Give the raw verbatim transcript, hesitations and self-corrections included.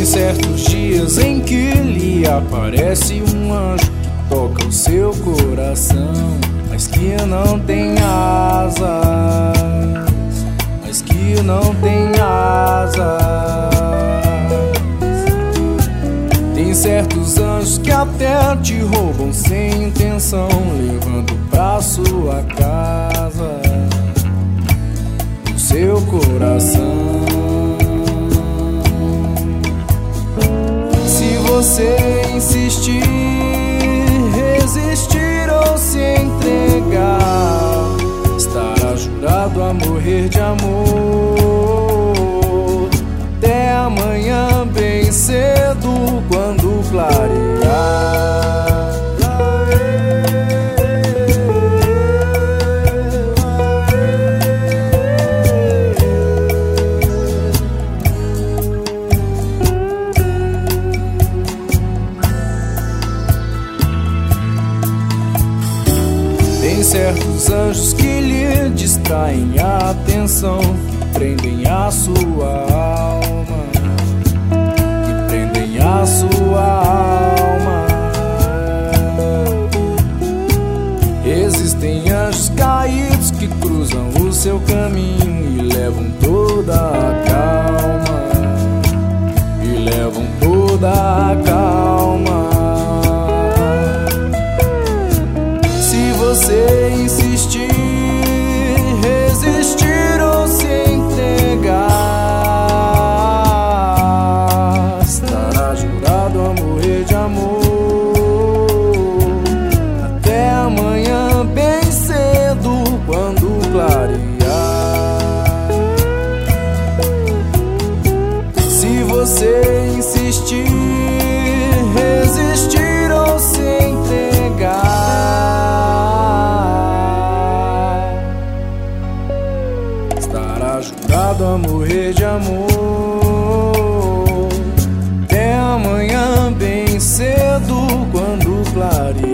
certos dias em que lhe aparece um anjo que toca o seu coração, mas que não tem asas, mas que não tem asas. Tem certos anjos que até te roubam sem intenção, levando pra sua casa o seu coração. Se você insistir, resistir ou se entregar, estará jurado a morrer de amor. Até amanhã bem cedo, quando clarear. Tem certos anjos que lhe distraem a atenção, que prendem a sua alma, que prendem a sua alma. Existem anjos caídos que cruzam o seu caminho e levam toda a calma, e levam toda a calma. Se você insistir, resistir ou se entregar, estará jurado a morrer de amor. Até amanhã bem cedo, quando clarear. Se você insistir, resistir ou se entregar, estará jurado a morrer de amor. Até amanhã bem cedo, quando clarear.